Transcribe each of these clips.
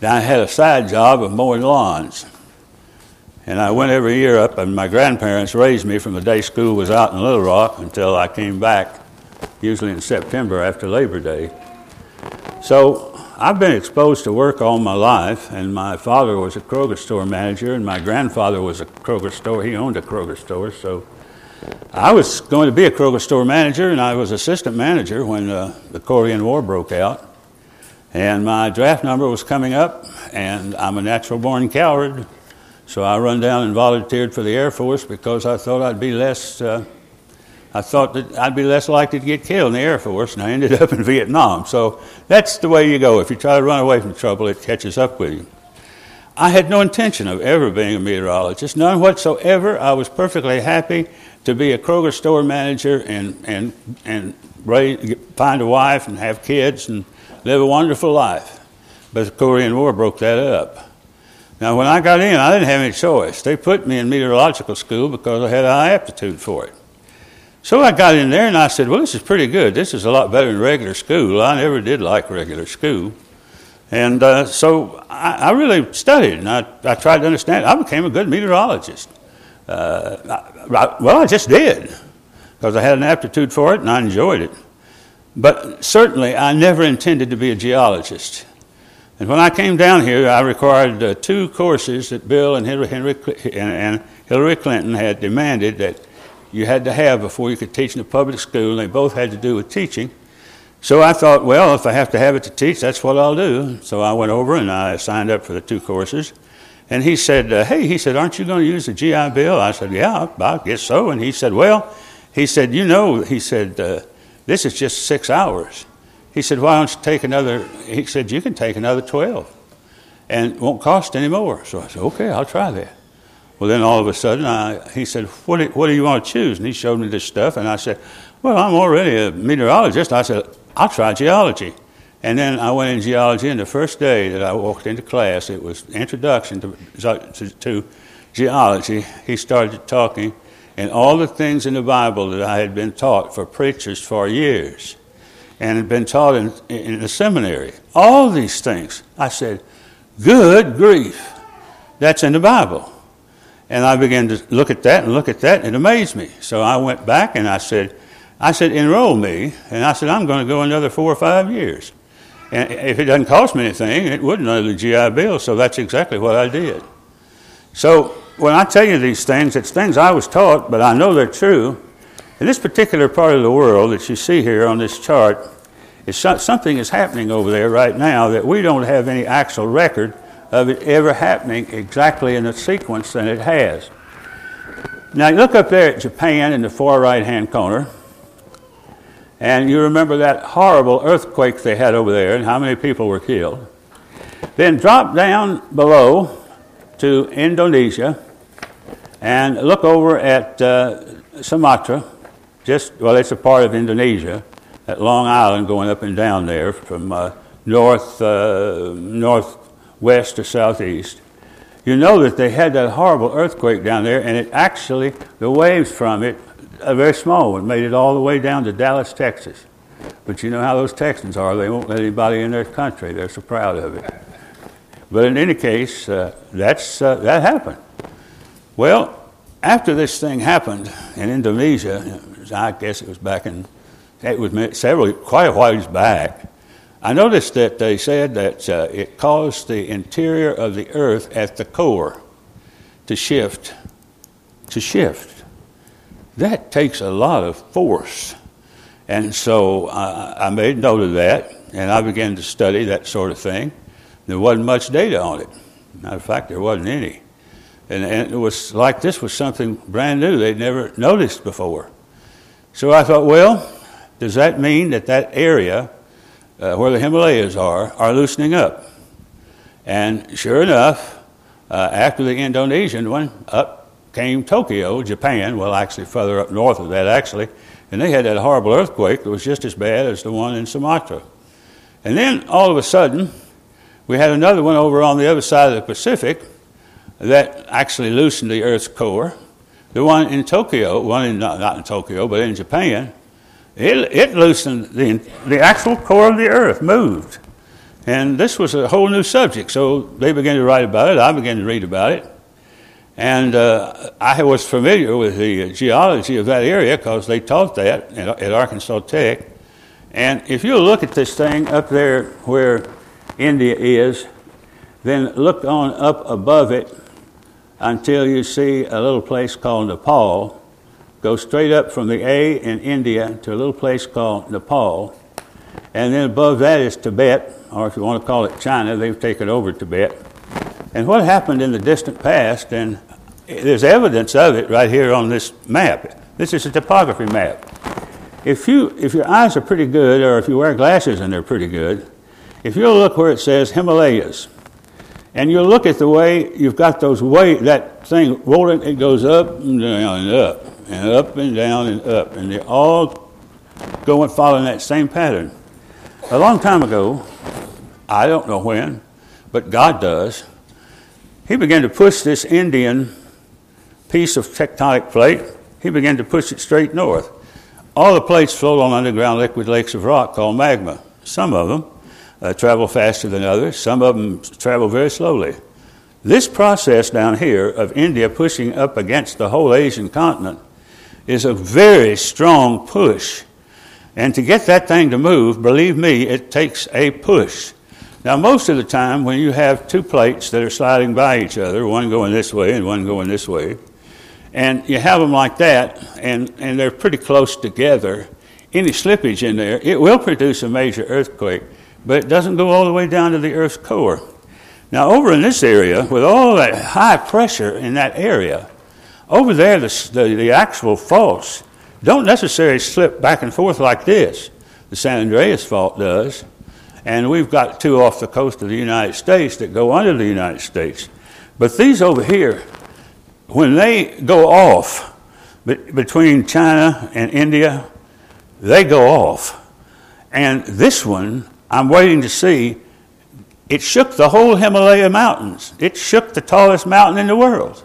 I had a side job of mowing lawns. And I went every year up, and my grandparents raised me from the day school was out in Little Rock until I came back, usually in September after Labor Day. So I've been exposed to work all my life, and my father was a Kroger store manager, and my grandfather was a Kroger store. He owned a Kroger store, so I was going to be a Kroger store manager, and I was assistant manager when the Korean War broke out. And my draft number was coming up, and I'm a natural-born coward, so I run down and volunteered for the Air Force because I thought I'd be less likely to get killed in the Air Force, and I ended up in Vietnam. So that's the way you go. If you try to run away from trouble, it catches up with you. I had no intention of ever being a meteorologist, none whatsoever. I was perfectly happy to be a Kroger store manager and find a wife and have kids and live a wonderful life. But the Korean War broke that up. Now, when I got in, I didn't have any choice. They put me in meteorological school because I had a high aptitude for it. So I got in there and I said, well, this is pretty good. This is a lot better than regular school. I never did like regular school. And so I really studied, and I tried to understand. I became a good meteorologist. I just did, because I had an aptitude for it and I enjoyed it. But certainly I never intended to be a geologist. And when I came down here, I required 2 courses that Bill and Hillary Clinton had demanded that you had to have before you could teach in a public school, and they both had to do with teaching. So I thought, well, if I have to have it to teach, that's what I'll do. So I went over and I signed up for the 2 courses. And he said, aren't you going to use the GI Bill? I said, yeah, I guess so. And he said, this is just 6 hours. He said, why don't you take another, he said, you can take another 12 and it won't cost any more. So I said, okay, I'll try that. Well, then all of a sudden, he said, what do you want to choose? And he showed me this stuff, and I said, well, I'm already a meteorologist. I said, I'll try geology. And then I went in geology, and the first day that I walked into class, it was introduction to geology. He started talking, and all the things in the Bible that I had been taught for preachers for years, and had been taught in the seminary, all these things. I said, good grief, that's in the Bible. And I began to look at that, and it amazed me. So I went back and I said, enroll me. And I said, I'm going to go another 4 or 5 years. And if it doesn't cost me anything, it wouldn't under the GI Bill. So that's exactly what I did. So when I tell you these things, it's things I was taught, but I know they're true. In this particular part of the world that you see here on this chart, something is happening over there right now that we don't have any actual record of it ever happening exactly in the sequence that it has. Now, you look up there at Japan in the far right-hand corner, and you remember that horrible earthquake they had over there and how many people were killed. Then drop down below to Indonesia and look over at Sumatra. It's a part of Indonesia, that Long Island going up and down there from northwest to southeast. You know that they had that horrible earthquake down there, and it actually, the waves from it, a very small one, made it all the way down to Dallas, Texas. But you know how those Texans are. They won't let anybody in their country. They're so proud of it. But in any case, that happened. Well, after this thing happened in Indonesia, I guess it was quite a while back, I noticed that they said that it caused the interior of the earth at the core to shift. That takes a lot of force. And so I made note of that, and I began to study that sort of thing. There wasn't much data on it. Matter of fact, there wasn't any. And it was like this was something brand new they'd never noticed before. So I thought, well, does that mean that area where the Himalayas are loosening up? And sure enough, after the Indonesian one, up came Tokyo, Japan, well, actually further up north of that, actually, and they had that horrible earthquake that was just as bad as the one in Sumatra. And then, all of a sudden, we had another one over on the other side of the Pacific that actually loosened the Earth's core. The one in Tokyo, not in Tokyo, but in Japan, it loosened the actual core of the Earth, moved. And this was a whole new subject, so they began to write about it. I began to read about it. And I was familiar with the geology of that area because they taught that at Arkansas Tech. And if you look at this thing up there where India is, then look on up above it until you see a little place called Nepal. Go straight up from the A in India to a little place called Nepal. And then above that is Tibet, or if you want to call it China, they've taken over Tibet. And what happened in the distant past, and there's evidence of it right here on this map. This is a topography map. If your eyes are pretty good, or if you wear glasses and they're pretty good, if you'll look where it says Himalayas, and you'll look at the way you've got that thing rolling, it goes up and down and up, and up and down and up, and they're all going following that same pattern. A long time ago, I don't know when, but God does, he began to push this Indian piece of tectonic plate, he began to push it straight north. All the plates float on underground liquid lakes of rock called magma. Some of them travel faster than others. Some of them travel very slowly. This process down here of India pushing up against the whole Asian continent is a very strong push. And to get that thing to move, believe me, it takes a push. Now, most of the time when you have two plates that are sliding by each other, one going this way and one going this way, and you have them like that, and they're pretty close together, any slippage in there, it will produce a major earthquake, but it doesn't go all the way down to the Earth's core. Now, over in this area, with all that high pressure in that area, over there, the actual faults don't necessarily slip back and forth like this. The San Andreas fault does, and we've got two off the coast of the United States that go under the United States. But these over here, when they go off between China and India, they go off. And this one, I'm waiting to see, it shook the whole Himalaya mountains. It shook the tallest mountain in the world.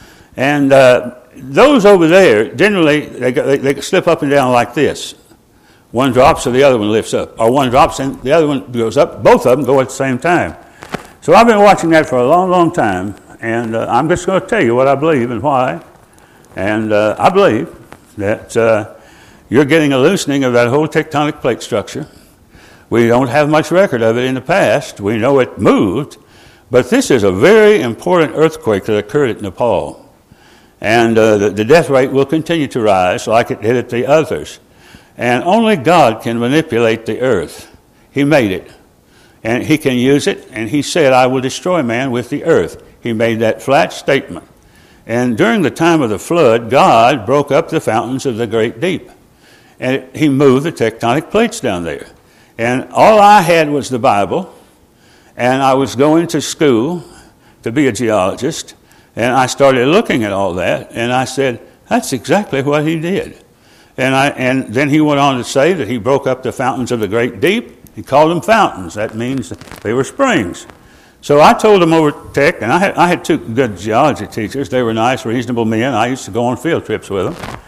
And those over there, generally, they slip up and down like this. One drops so the other one lifts up. Or one drops and the other one goes up. Both of them go at the same time. So I've been watching that for a long, long time. And I'm just going to tell you what I believe and why. And I believe that you're getting a loosening of that whole tectonic plate structure. We don't have much record of it in the past. We know it moved. But this is a very important earthquake that occurred at Nepal. And the death rate will continue to rise like it did at the others. And only God can manipulate the earth. He made it. And he can use it. And he said, I will destroy man with the earth. He made that flat statement. And during the time of the flood, God broke up the fountains of the great deep. And he moved the tectonic plates down there. And all I had was the Bible. And I was going to school to be a geologist. And I started looking at all that. And I said, that's exactly what he did. And then he went on to say that he broke up the fountains of the great deep. He called them fountains. That means they were springs. So I told them over at Tech, and I had two good geology teachers. They were nice, reasonable men. I used to go on field trips with them.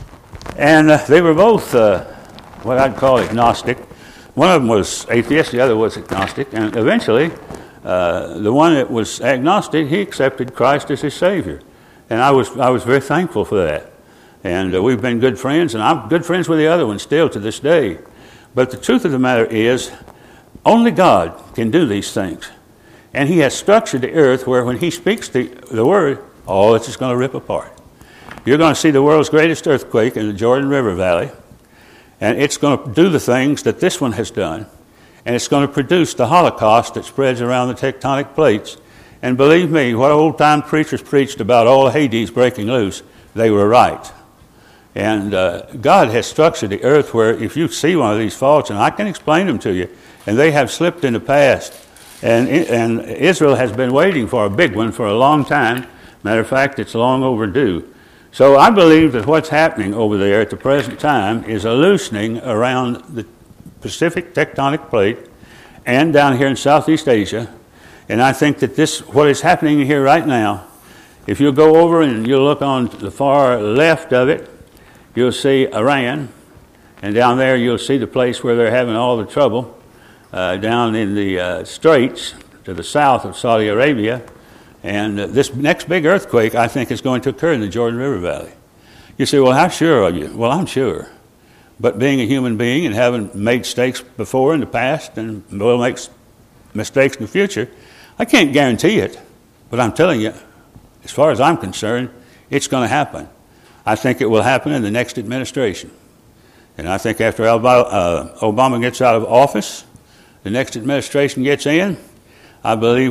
And they were both what I'd call agnostic. One of them was atheist, the other was agnostic. And eventually, the one that was agnostic, he accepted Christ as his Savior. And I was very thankful for that. And we've been good friends, and I'm good friends with the other one still to this day. But the truth of the matter is, only God can do these things. And he has structured the earth where when he speaks the word, all it's just going to rip apart. You're going to see the world's greatest earthquake in the Jordan River Valley. And it's going to do the things that this one has done. And it's going to produce the Holocaust that spreads around the tectonic plates. And believe me, what old-time preachers preached about all Hades breaking loose, they were right. And God has structured the earth where if you see one of these faults, and I can explain them to you, and they have slipped in the past. And Israel has been waiting for a big one for a long time. Matter of fact, it's long overdue. So I believe that what's happening over there at the present time is a loosening around the Pacific tectonic plate and down here in Southeast Asia. And I think that what is happening here right now, if you go over and you look on the far left of it, you'll see Iran. And down there you'll see the place where they're having all the trouble. down in the straits to the south of Saudi Arabia. And this next big earthquake, I think, is going to occur in the Jordan River Valley. You say, well, how sure are you? Well, I'm sure. But being a human being and having made mistakes before in the past and will make mistakes in the future, I can't guarantee it. But I'm telling you, as far as I'm concerned, it's going to happen. I think it will happen in the next administration. And I think after Obama gets out of office, the next administration gets in, I believe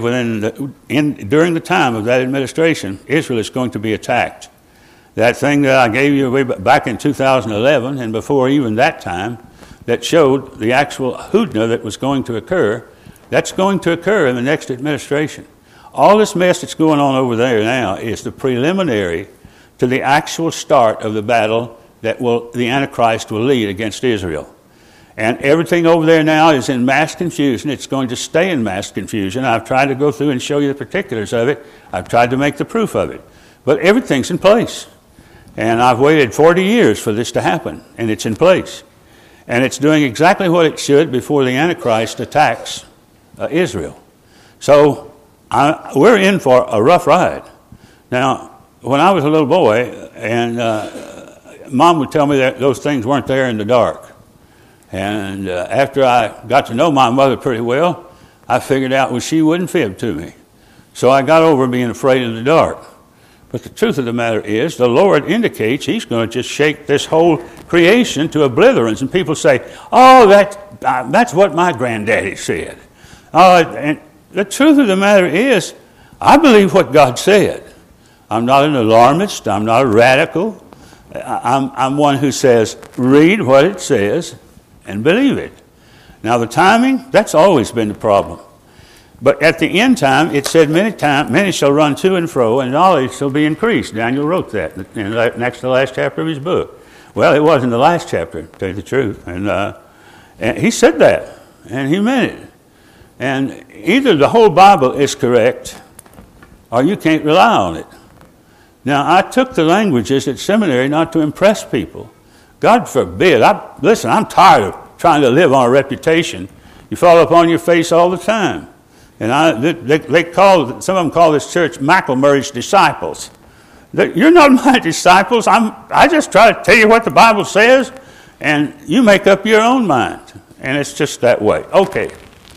during the time of that administration, Israel is going to be attacked. That thing that I gave you way back in 2011 and before even that time that showed the actual hudna that was going to occur, that's going to occur in the next administration. All this mess that's going on over there now is the preliminary to the actual start of the battle that the Antichrist will lead against Israel. And everything over there now is in mass confusion. It's going to stay in mass confusion. I've tried to go through and show you the particulars of it. I've tried to make the proof of it. But everything's in place. And I've waited 40 years for this to happen, and it's in place. And it's doing exactly what it should before the Antichrist attacks Israel. So we're in for a rough ride. Now, when I was a little boy, and Mom would tell me that those things weren't there in the dark. And after I got to know my mother pretty well, I figured out, well, she wouldn't fib to me. So I got over being afraid of the dark. But the truth of the matter is, the Lord indicates He's going to just shake this whole creation to obliterance. And people say, oh, that's what my granddaddy said. And the truth of the matter is, I believe what God said. I'm not an alarmist. I'm not a radical. I'm one who says, read what it says and believe it. Now, the timing, that's always been the problem. But at the end time, it said many shall run to and fro, and knowledge shall be increased. Daniel wrote that in next to the last chapter of his book. Well, it wasn't the last chapter, to tell you the truth. And he said that, and he meant it. And either the whole Bible is correct, or you can't rely on it. Now, I took the languages at seminary not to impress people. God forbid. Listen, I'm tired of trying to live on a reputation. You fall upon your face all the time. And some of them call this church McElmurray's disciples. You're not my disciples. I just try to tell you what the Bible says, and you make up your own mind. And it's just that way. Okay.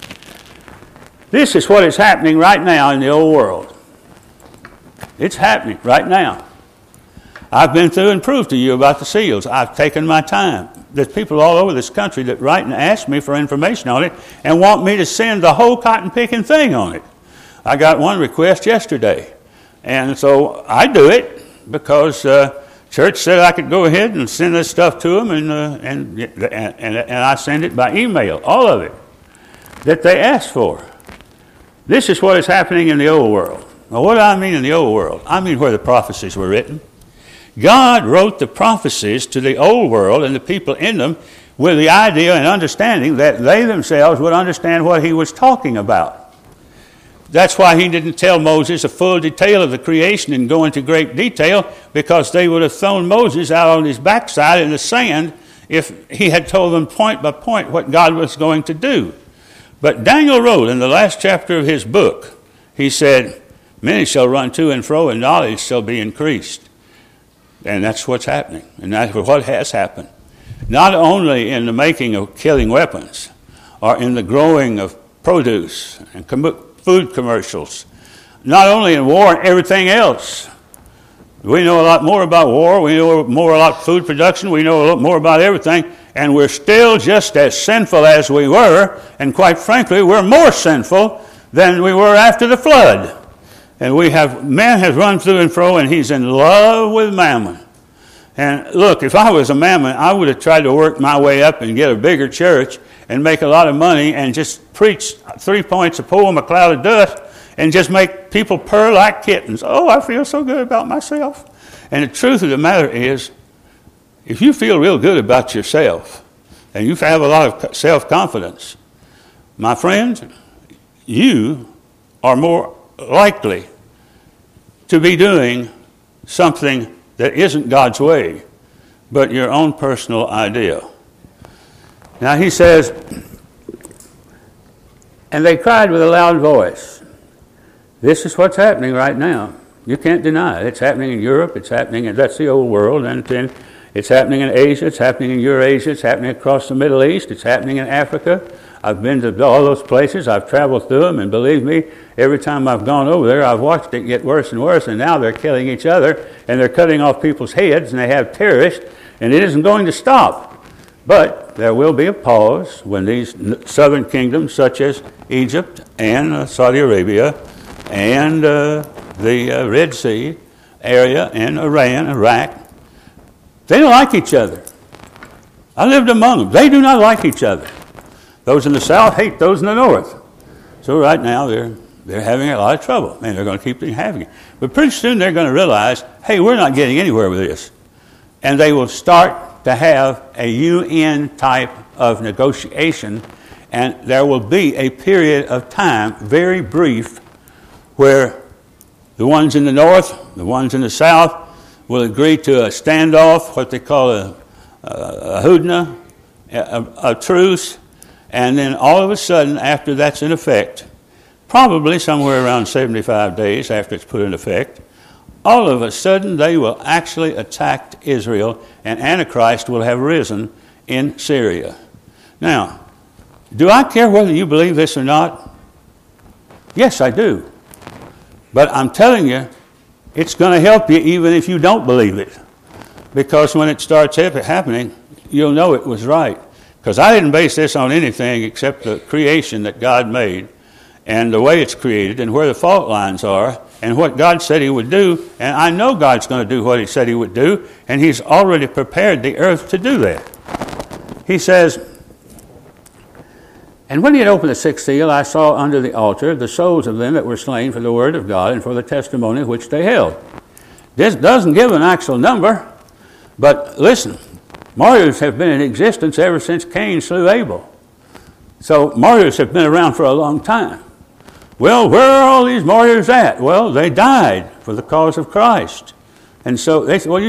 This is what is happening right now in the old world. It's happening right now. I've been through and proved to you about the seals. I've taken my time. There's people all over this country that write and ask me for information on it and want me to send the whole cotton-picking thing on it. I got one request yesterday. And so I do it because church said I could go ahead and send this stuff to them, and I send it by email, all of it, that they asked for. This is what is happening in the old world. Now, what do I mean in the old world? I mean where the prophecies were written. God wrote the prophecies to the old world and the people in them with the idea and understanding that they themselves would understand what He was talking about. That's why He didn't tell Moses a full detail of the creation and go into great detail, because they would have thrown Moses out on his backside in the sand if he had told them point by point what God was going to do. But Daniel wrote in the last chapter of his book, he said, many shall run to and fro, and knowledge shall be increased. And that's what's happening. And that's what has happened. Not only in the making of killing weapons, or in the growing of produce and food commercials. Not only in war and everything else. We know a lot more about war. We know more about food production. We know a lot more about everything. And we're still just as sinful as we were. And quite frankly, we're more sinful than we were after the flood. And man has run through and fro, and he's in love with mammon. And look, if I was a mammon, I would have tried to work my way up and get a bigger church and make a lot of money and just preach 3 points, a poem, a cloud of dust, and just make people purr like kittens. Oh, I feel so good about myself. And the truth of the matter is, if you feel real good about yourself and you have a lot of self-confidence, my friends, you are more likely to be doing something that isn't God's way, but your own personal idea. Now he says, And they cried with a loud voice. This is what's happening right now. You can't deny it. It's happening in Europe. It's happening in, that's the old world. And then it's happening in Asia. It's happening in Eurasia. It's happening across the Middle East. It's happening in Africa. I've been to all those places. I've traveled through them. And believe me, every time I've gone over there, I've watched it get worse and worse. And now they're killing each other. And they're cutting off people's heads. And they have terrorists. And it isn't going to stop. But there will be a pause when these southern kingdoms, such as Egypt and Saudi Arabia and the Red Sea area and Iran, Iraq, they don't like each other. I lived among them. They do not like each other. Those in the south hate those in the north. So right now they're having a lot of trouble, and they're going to keep having it. But pretty soon they're going to realize, hey, we're not getting anywhere with this. And they will start to have a UN type of negotiation, and there will be a period of time, very brief, where the ones in the north, the ones in the south, will agree to a standoff, what they call a hudna, a truce, and then all of a sudden, after that's in effect, probably somewhere around 75 days after it's put in effect, all of a sudden they will actually attack Israel, and Antichrist will have risen in Syria. Now, do I care whether you believe this or not? Yes, I do. But I'm telling you, it's going to help you even if you don't believe it. Because when it starts happening, you'll know it was right. Because I didn't base this on anything except the creation that God made and the way it's created and where the fault lines are and what God said he would do. And I know God's going to do what he said he would do, and he's already prepared the earth to do that. He says, and when he had opened the sixth seal, I saw under the altar the souls of them that were slain for the word of God and for the testimony which they held. This doesn't give an actual number, but listen, martyrs have been in existence ever since Cain slew Abel. So martyrs have been around for a long time. Well, where are all these martyrs at? Well, they died for the cause of Christ. And so they say,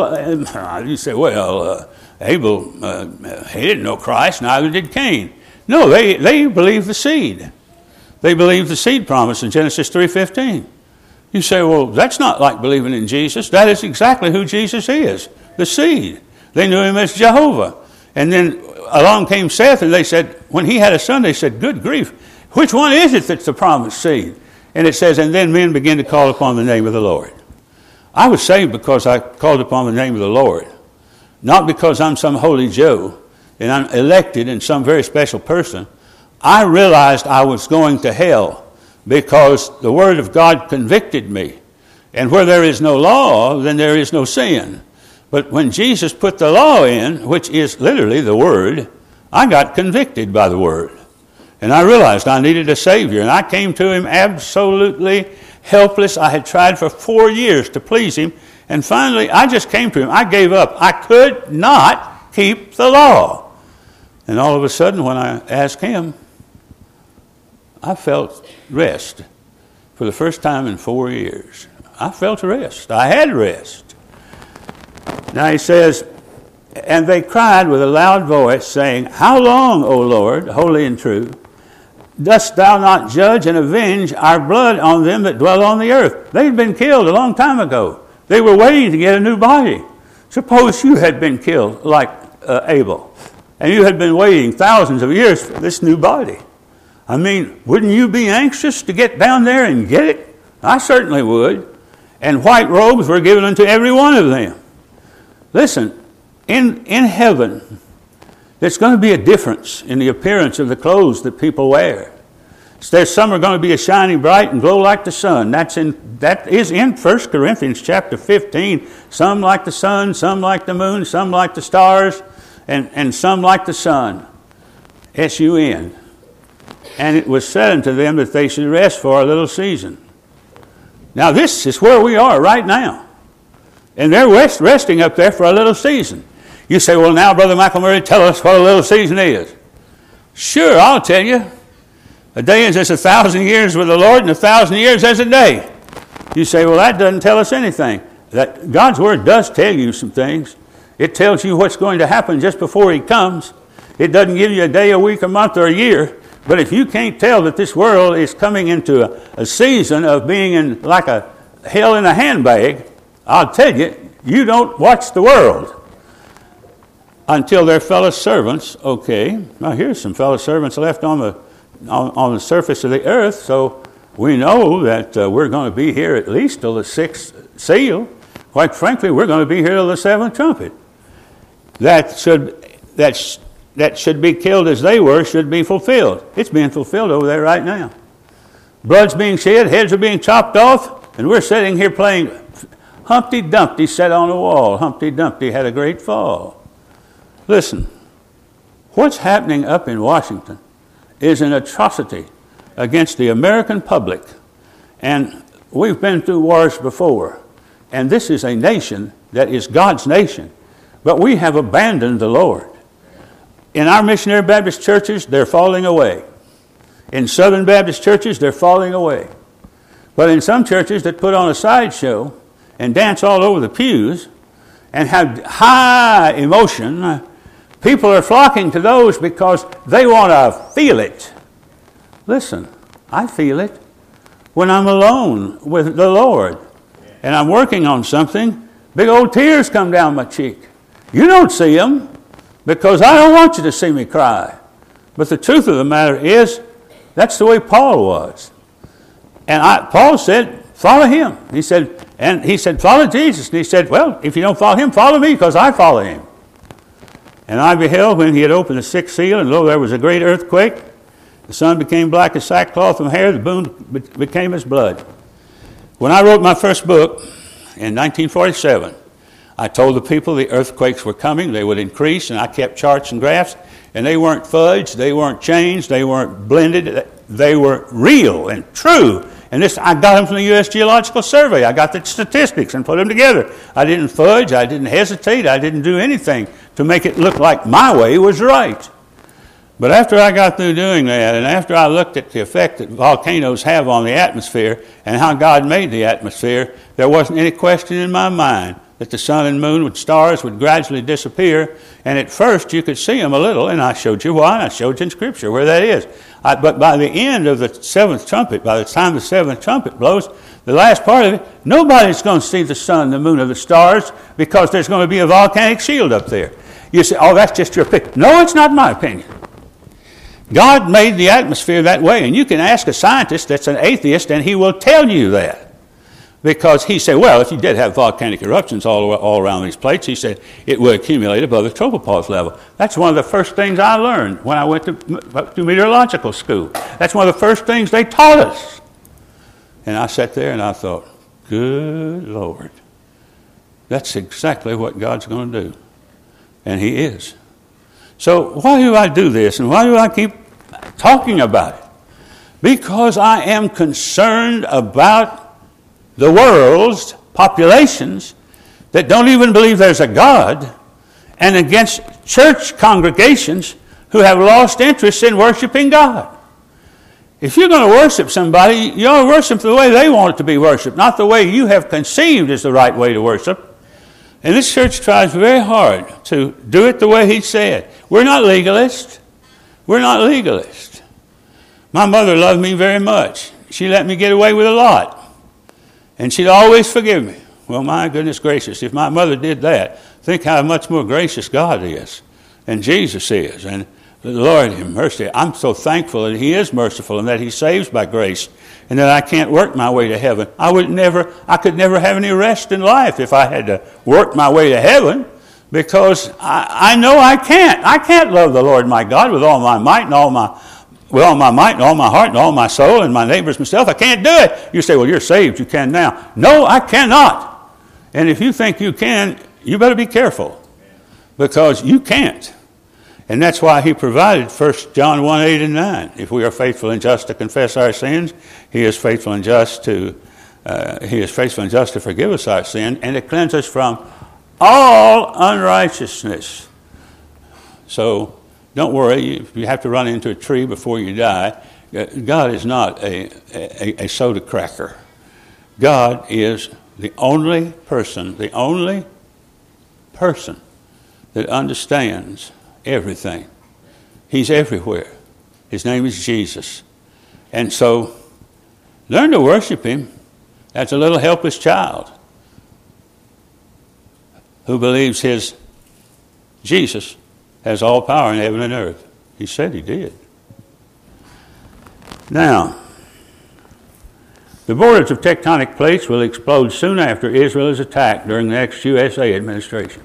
Abel, he didn't know Christ, neither did Cain. No, they believe the seed. They believe the seed promise in Genesis 3:15. You say, well, that's not like believing in Jesus. That is exactly who Jesus is, the seed. They knew him as Jehovah. And then along came Seth, and they said, when he had a son, they said, good grief, which one is it that's the promised seed? And it says, and then men began to call upon the name of the Lord. I was saved because I called upon the name of the Lord, not because I'm some holy Joe and I'm elected and some very special person. I realized I was going to hell because the Word of God convicted me. And where there is no law, then there is no sin. But when Jesus put the law in, which is literally the Word, I got convicted by the Word. And I realized I needed a Savior. And I came to him absolutely helpless. I had tried for 4 years to please him. And finally, I just came to him. I gave up. I could not keep the law. And all of a sudden, when I asked him, I felt rest for the first time in 4 years. I felt rest. I had rest. Now he says, and they cried with a loud voice, saying, how long, O Lord, holy and true, dost thou not judge and avenge our blood on them that dwell on the earth? They'd been killed a long time ago. They were waiting to get a new body. Suppose you had been killed like Abel, and you had been waiting thousands of years for this new body. I mean, wouldn't you be anxious to get down there and get it? I certainly would. And white robes were given unto every one of them. Listen, in heaven, there's going to be a difference in the appearance of the clothes that people wear. There's some are going to be shining bright and glow like the sun. That is in 1 Corinthians chapter 15. Some like the sun, some like the moon, some like the stars, and some like the sun. S-U-N. And it was said unto them that they should rest for a little season. Now this is where we are right now. And they're resting up there for a little season. You say, well, now, Brother McElmurray, tell us what a little season is. Sure, I'll tell you. A day is as 1,000 years with the Lord, and 1,000 years as a day. You say, well, that doesn't tell us anything. That God's Word does tell you some things. It tells you what's going to happen just before He comes. It doesn't give you a day, a week, a month, or a year. But if you can't tell that this world is coming into a season of being in like a hell in a handbag, I'll tell you, you don't watch the world until their fellow servants. Okay, now here's some fellow servants left on the surface of the earth, so we know that we're going to be here at least till the sixth seal. Quite frankly, we're going to be here till the seventh trumpet. That should be killed as they were should be fulfilled. It's being fulfilled over there right now. Blood's being shed, heads are being chopped off, and we're sitting here playing Humpty Dumpty sat on a wall. Humpty Dumpty had a great fall. Listen, what's happening up in Washington is an atrocity against the American public. And we've been through wars before. And this is a nation that is God's nation. But we have abandoned the Lord. In our missionary Baptist churches, they're falling away. In Southern Baptist churches, they're falling away. But in some churches that put on a sideshow and dance all over the pews and have high emotion, people are flocking to those because they want to feel it. Listen, I feel it when I'm alone with the Lord and I'm working on something. Big old tears come down my cheek. You don't see them because I don't want you to see me cry. But the truth of the matter is, that's the way Paul was. And Paul said, follow him. He said, follow Jesus. And he said, well, if you don't follow him, follow me because I follow him. And I beheld when he had opened the sixth seal, and lo, there was a great earthquake. The sun became black as sackcloth from hair. The moon became as blood. When I wrote my first book in 1947, I told the people the earthquakes were coming. They would increase, and I kept charts and graphs. And they weren't fudged. They weren't changed. They weren't blended. They were real and true. And I got them from the U.S. Geological Survey. I got the statistics and put them together. I didn't fudge. I didn't hesitate. I didn't do anything to make it look like my way was right. But after I got through doing that, and after I looked at the effect that volcanoes have on the atmosphere and how God made the atmosphere, there wasn't any question in my mind that the sun and moon with stars would gradually disappear. And at first you could see them a little, and I showed you why, and I showed you in Scripture where that is. But by the end of the seventh trumpet, by the time the seventh trumpet blows, the last part of it, nobody's going to see the sun, the moon, or the stars because there's going to be a volcanic shield up there. You say, oh, that's just your opinion. No, it's not my opinion. God made the atmosphere that way, and you can ask a scientist that's an atheist, and he will tell you that. Because he said, well, if you did have volcanic eruptions all around these plates, he said, it would accumulate above the tropopause level. That's one of the first things I learned when I went to meteorological school. That's one of the first things they taught us. And I sat there and I thought, good Lord, that's exactly what God's going to do. And he is. So why do I do this and why do I keep talking about it? Because I am concerned about the world's populations that don't even believe there's a God, and against church congregations who have lost interest in worshiping God. If you're going to worship somebody, you ought to worship the way they want it to be worshipped, not the way you have conceived is the right way to worship. And this church tries very hard to do it the way he said. We're not legalists. We're not legalists. My mother loved me very much. She let me get away with a lot. And she'd always forgive me. Well, my goodness gracious, if my mother did that, think how much more gracious God is and Jesus is. And the Lord have mercy. I'm so thankful that he is merciful and that he saves by grace and that I can't work my way to heaven. I could never have any rest in life if I had to work my way to heaven because I know I can't. I can't love the Lord my God with all my might and all my heart and all my soul and my neighbors myself. I can't do it. You say, well, you're saved. You can now. No, I cannot. And if you think you can, you better be careful because you can't. And that's why he provided 1 John 1, 8 and 9. If we are faithful and just to confess our sins, he is faithful and just to forgive us our sin and to cleanse us from all unrighteousness. So don't worry, if you have to run into a tree before you die, God is not a soda cracker. God is the only person that understands everything. He's everywhere. His name is Jesus. And so, learn to worship Him as a little helpless child who believes his Jesus has all power in heaven and earth. He said He did. Now, the borders of tectonic plates will explode soon after Israel is attacked during the next USA administration.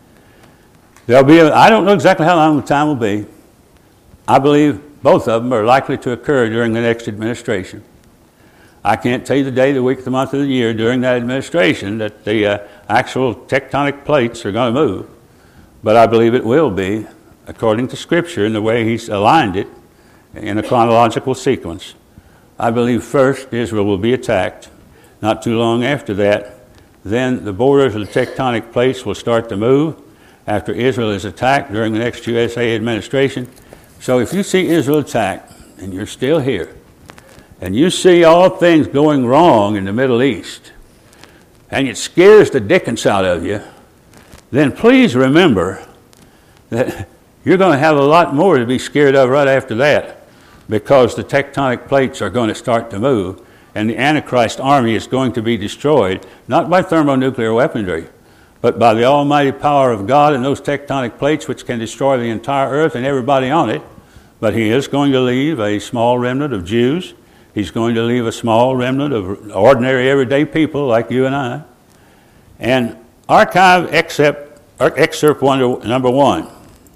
I don't know exactly how long the time will be. I believe both of them are likely to occur during the next administration. I can't tell you the day, the week, the month, of the year during that administration that the actual tectonic plates are going to move. But I believe it will be, according to Scripture and the way He's aligned it in a chronological sequence. I believe first Israel will be attacked. Not too long after that, then the borders of the tectonic plates will start to move after Israel is attacked during the next USA administration. So if you see Israel attacked and you're still here, and you see all things going wrong in the Middle East, and it scares the dickens out of you, then please remember that you're going to have a lot more to be scared of right after that, because the tectonic plates are going to start to move, and the Antichrist army is going to be destroyed, not by thermonuclear weaponry, but by the almighty power of God and those tectonic plates which can destroy the entire earth and everybody on it. But He is going to leave a small remnant of Jews. He's going to leave a small remnant of ordinary, everyday people like you and I. And archive excerpt number 1.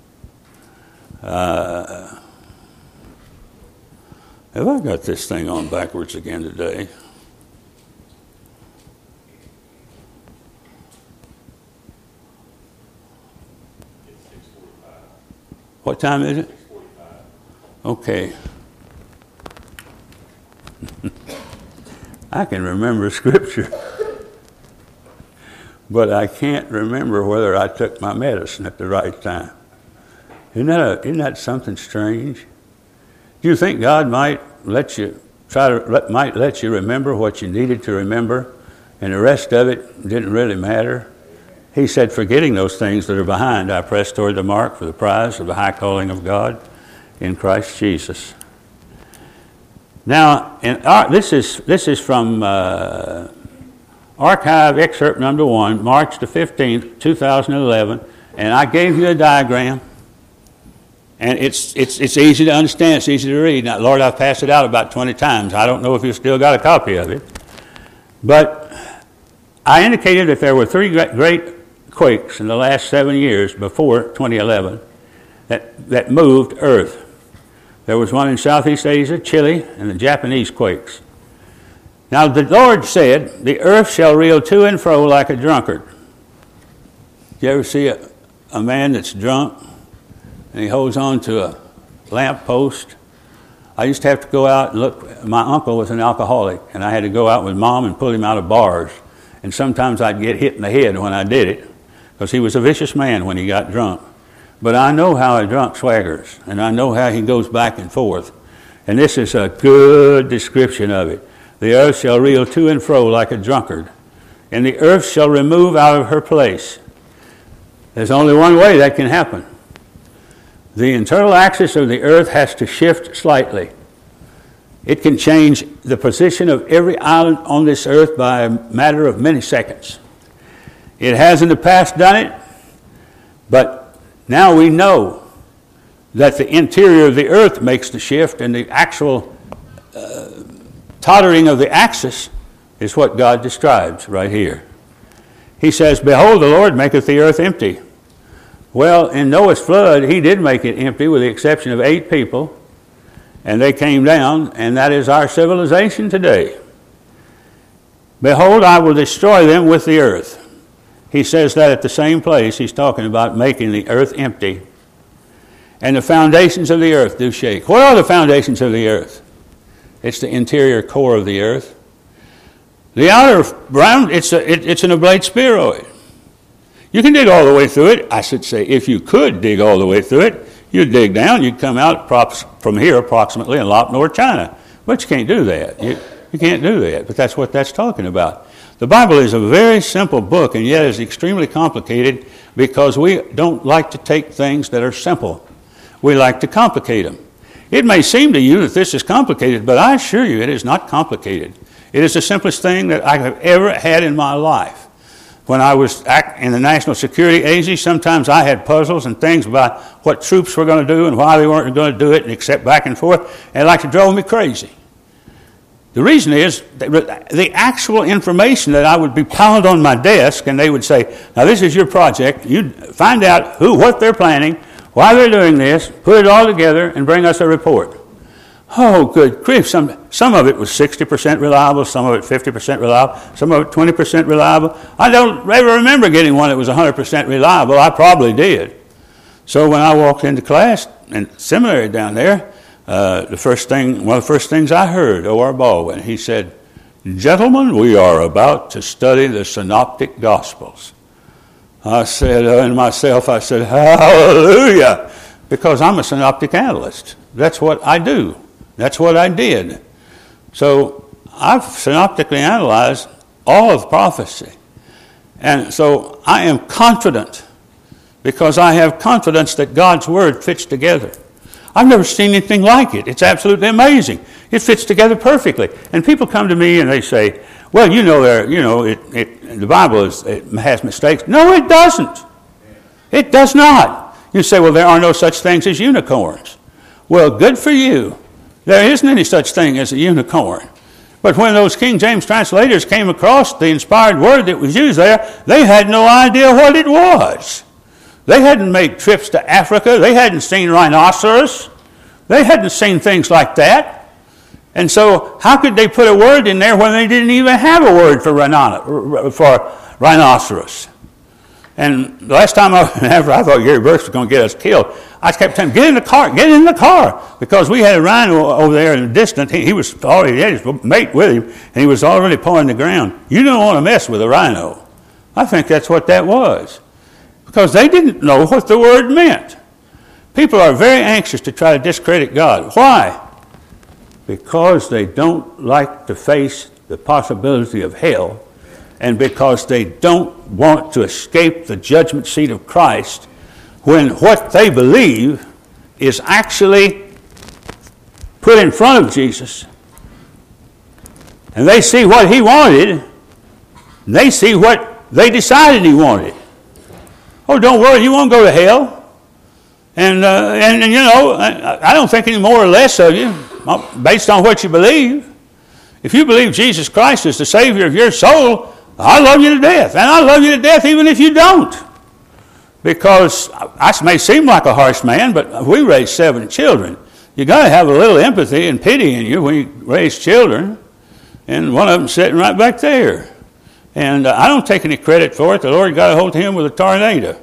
Have I got this thing on backwards again today? What time is it? 6:45. Okay. I can remember Scripture, but I can't remember whether I took my medicine at the right time. Isn't that something strange? Do you think God might let you remember what you needed to remember, and the rest of it didn't really matter? He said, forgetting those things that are behind, I press toward the mark for the prize of the high calling of God in Christ Jesus. Now, this is from archive excerpt number 1, March the 15th, 2011, and I gave you a diagram, and it's easy to understand, it's easy to read. Now, Lord, I've passed it out about 20 times. I don't know if you still got a copy of it, but I indicated that there were 3 great quakes in the last 7 years before 2011 that moved Earth. There was one in Southeast Asia, Chile, and the Japanese quakes. Now the Lord said, the earth shall reel to and fro like a drunkard. You ever see a man that's drunk and he holds on to a lamp post? I used to have to go out and look. My uncle was an alcoholic, and I had to go out with Mom and pull him out of bars. And sometimes I'd get hit in the head when I did it, because he was a vicious man when he got drunk. But I know how a drunk swaggers, and I know how he goes back and forth. And this is a good description of it. The earth shall reel to and fro like a drunkard, and the earth shall remove out of her place. There's only one way that can happen. The internal axis of the earth has to shift slightly. It can change the position of every island on this earth by a matter of many seconds. It has in the past done it, but now we know that the interior of the earth makes the shift, and the actual tottering of the axis is what God describes right here. He says, behold, the Lord maketh the earth empty. Well, in Noah's flood, He did make it empty with the exception of 8 people, and they came down, and that is our civilization today. Behold, I will destroy them with the earth. He says that at the same place. He's talking about making the earth empty. And the foundations of the earth do shake. What are the foundations of the earth? It's the interior core of the earth. The outer ground, it's an oblate spheroid. You can dig all the way through it. I should say, if you could dig all the way through it, you'd dig down, you'd come out from here approximately in Lop, North China. But you can't do that. You can't do that, but that's what that's talking about. The Bible is a very simple book, and yet is extremely complicated because we don't like to take things that are simple. We like to complicate them. It may seem to you that this is complicated, but I assure you it is not complicated. It is the simplest thing that I have ever had in my life. When I was in the National Security Agency, sometimes I had puzzles and things about what troops were going to do and why they weren't going to do it, and except back and forth, and it like to drove me crazy. The reason is that the actual information that I would be piled on my desk, and they would say, now this is your project. You find out what they're planning, why they're doing this, put it all together, and bring us a report. Oh, good grief. Some of it was 60% reliable, some of it 50% reliable, some of it 20% reliable. I don't ever remember getting one that was 100% reliable. I probably did. So when I walked into class and seminary down there, one of the first things I heard, O.R. Baldwin, he said, "Gentlemen, we are about to study the Synoptic Gospels." I said, hallelujah, because I'm a synoptic analyst. That's what I do. That's what I did. So I've synoptically analyzed all of prophecy. And so I am confident because I have confidence that God's Word fits together. I've never seen anything like it. It's absolutely amazing. It fits together perfectly. And people come to me and they say, well, the Bible has mistakes. No, it doesn't. It does not. You say, well, there are no such things as unicorns. Well, good for you. There isn't any such thing as a unicorn. But when those King James translators came across the inspired word that was used there, they had no idea what it was. They hadn't made trips to Africa. They hadn't seen rhinoceros. They hadn't seen things like that. And so how could they put a word in there when they didn't even have a word for rhinoceros? And the last time I thought Gary Burke was going to get us killed, I kept telling him, get in the car, because we had a rhino over there in the distance. He was already, he had his mate with him, and he was already pawing the ground. You don't want to mess with a rhino. I think that's what that was, because they didn't know what the word meant. People are very anxious to try to discredit God. Why? Because they don't like to face the possibility of hell, and because they don't want to escape the judgment seat of Christ when what they believe is actually put in front of Jesus. And they see what he wanted, and they see what they decided he wanted. Oh, don't worry, you won't go to hell. And I don't think any more or less of you based on what you believe. If you believe Jesus Christ is the Savior of your soul, I love you to death. And I love you to death even if you don't. Because I may seem like a harsh man, but we raised 7 children. You got to have a little empathy and pity in you when you raise children. And one of them sitting right back there. And I don't take any credit for it. The Lord got a hold of him with a tornado.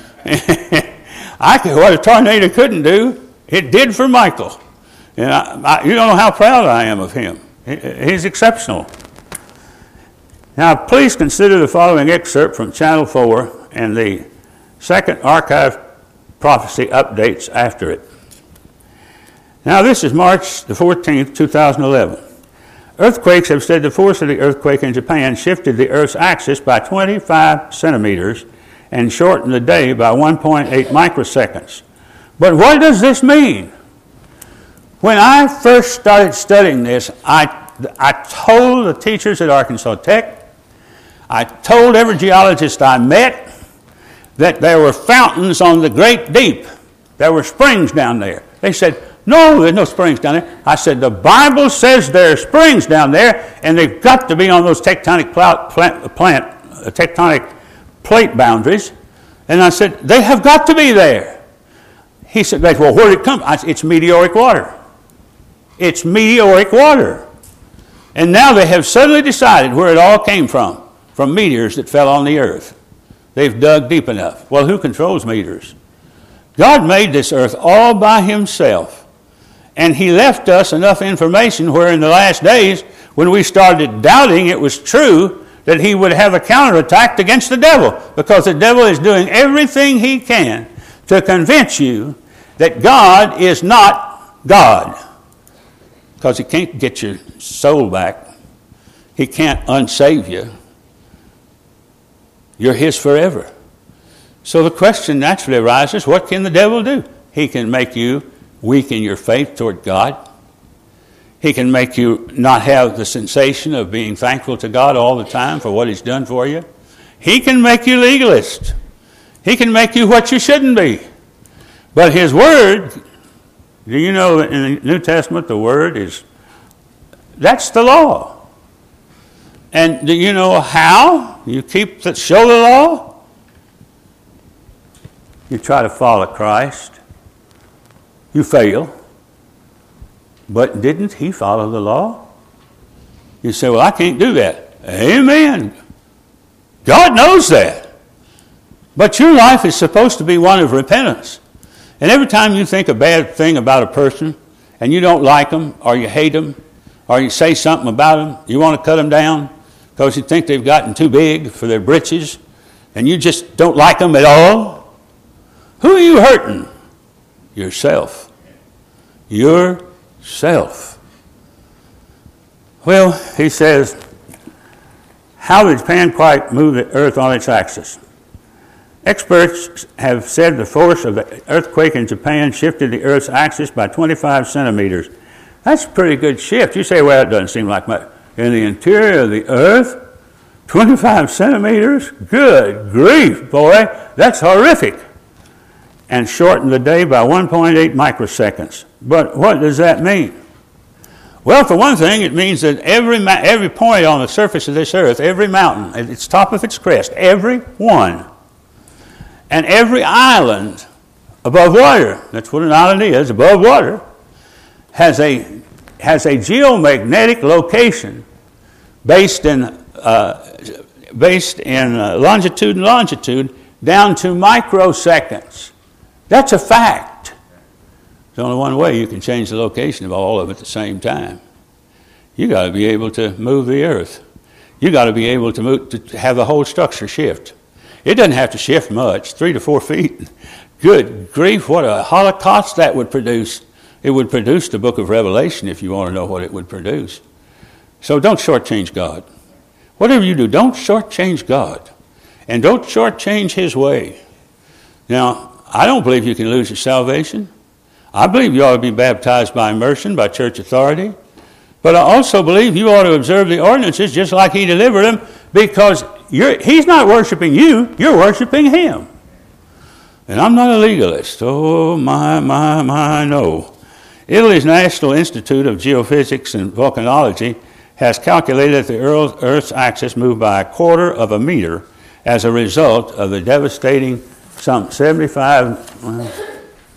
What a tornado couldn't do, it did for Michael. And you don't know how proud I am of him. He's exceptional. Now, please consider the following excerpt from Channel 4 and the second archive prophecy updates after it. Now, this is March the 14th, 2011. Earthquakes have said the force of the earthquake in Japan shifted the Earth's axis by 25 centimeters and shortened the day by 1.8 microseconds. But what does this mean? When I first started studying this, I told the teachers at Arkansas Tech, I told every geologist I met that there were fountains on the great deep. There were springs down there. They said, no, there's no springs down there. I said, the Bible says there are springs down there, and they've got to be on those tectonic plate boundaries. And I said, they have got to be there. He said, well, where did it come from? It's meteoric water. It's meteoric water. And now they have suddenly decided where it all came from meteors that fell on the earth. They've dug deep enough. Well, who controls meteors? God made this earth all by himself. And he left us enough information where in the last days, when we started doubting it was true, that he would have a counterattack against the devil, because the devil is doing everything he can to convince you that God is not God. Because he can't get your soul back. He can't unsave you. You're his forever. So the question naturally arises, what can the devil do? He can make you weaken your faith toward God. He can make you not have the sensation of being thankful to God all the time for what He's done for you. He can make you legalist. He can make you what you shouldn't be. But His Word, do you know in the New Testament the Word that's the law. And do you know how you show the law? You try to follow Christ. You fail. But didn't He follow the law? You say, well, I can't do that. Amen. God knows that. But your life is supposed to be one of repentance. And every time you think a bad thing about a person, and you don't like them, or you hate them, or you say something about them, you want to cut them down because you think they've gotten too big for their britches, and you just don't like them at all, who are you hurting? Yourself. Yourself. Well, he says, how did Japan quite move the earth on its axis? Experts have said the force of the earthquake in Japan shifted the earth's axis by 25 centimeters. That's a pretty good shift. You say, well, it doesn't seem like much. In the interior of the earth, 25 centimeters? Good grief, boy. That's horrific. And shortened the day by 1.8 microseconds. But what does that mean? Well, for one thing, it means that every point on the surface of this earth, every mountain, at its top of its crest, every one, and every island above water, that's what an island is, above water, has a geomagnetic location based in longitude and longitude down to microseconds. That's a fact. There's only one way you can change the location of all of it at the same time. You got to be able to move the earth. You got to be able to have the whole structure shift. It doesn't have to shift much, 3 to 4 feet. Good grief, what a holocaust that would produce. It would produce the book of Revelation if you want to know what it would produce. So don't shortchange God. Whatever you do, don't shortchange God. And don't shortchange His way. Now, I don't believe you can lose your salvation. I believe you ought to be baptized by immersion, by church authority. But I also believe you ought to observe the ordinances just like He delivered them, because He's not worshiping you, you're worshiping Him. And I'm not a legalist. Oh, my, no. Italy's National Institute of Geophysics and Volcanology has calculated that the Earth's axis moved by a quarter of a meter as a result of the devastating some 75...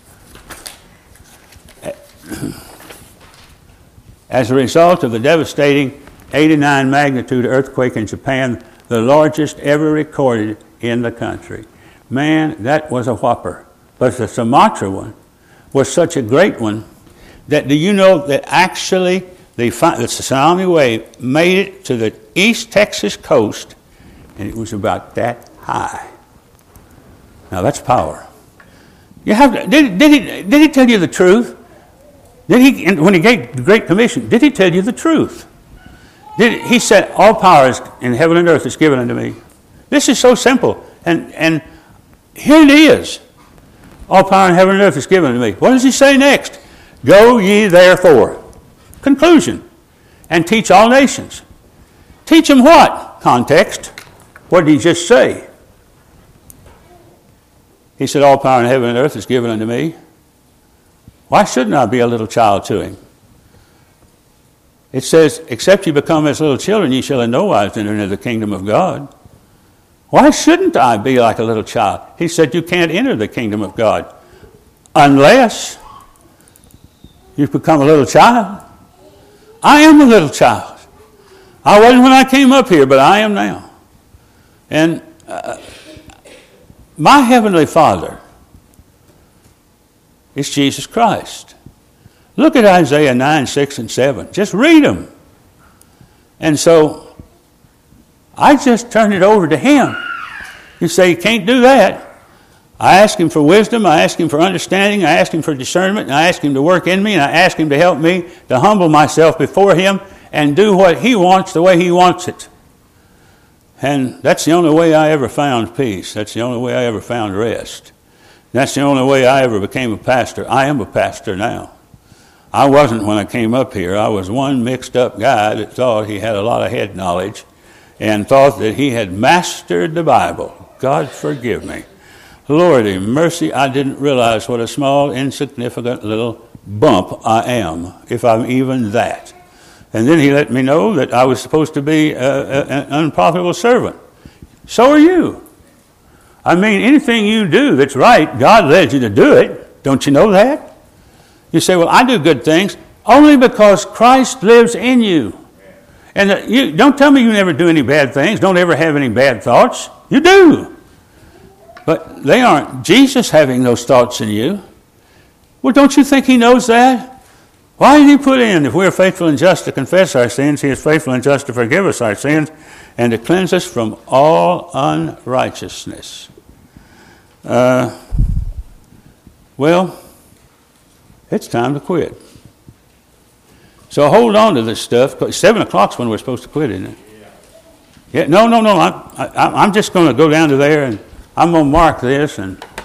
As a result of the devastating 89 magnitude earthquake in Japan, the largest ever recorded in the country. Man, that was a whopper. But the Sumatra one was such a great one that, do you know that actually the tsunami wave made it to the East Texas coast, and it was about that high. Now that's power. You have to, did he tell you the truth? When he gave the Great Commission, did he tell you the truth? He said, all power in heaven and earth is given unto me. This is so simple. And here it is. All power in heaven and earth is given unto me. What does he say next? Go ye therefore. Conclusion. And teach all nations. Teach them what? Context. What did he just say? He said, all power in heaven and earth is given unto me. Why shouldn't I be a little child to him? It says, except you become as little children, ye shall in no wise enter into the kingdom of God. Why shouldn't I be like a little child? He said, you can't enter the kingdom of God unless you become a little child. I am a little child. I wasn't when I came up here, but I am now. And my Heavenly Father is Jesus Christ. Look at Isaiah 9, 6, and 7. Just read them. And so I just turn it over to Him. You say, you can't do that. I ask Him for wisdom. I ask Him for understanding. I ask Him for discernment. And I ask Him to work in me. And I ask Him to help me to humble myself before Him and do what He wants the way He wants it. And that's the only way I ever found peace. That's the only way I ever found rest. That's the only way I ever became a pastor. I am a pastor now. I wasn't when I came up here. I was one mixed up guy that thought he had a lot of head knowledge and thought that he had mastered the Bible. God forgive me. Lordy mercy, I didn't realize what a small, insignificant little bump I am, if I'm even that. And then he let me know that I was supposed to be an unprofitable servant. So are you. I mean, anything you do that's right, God led you to do it. Don't you know that? You say, well, I do good things only because Christ lives in you. And you don't tell me you never do any bad things, don't ever have any bad thoughts. You do. But they aren't Jesus having those thoughts in you. Well, don't you think he knows that? Why did he put in, if we are faithful and just to confess our sins, he is faithful and just to forgive us our sins and to cleanse us from all unrighteousness? Well, it's time to quit. So hold on to this stuff. 7 o'clock's when we're supposed to quit, isn't it? Yeah. No. I'm just going to go down to there and I'm going to mark this and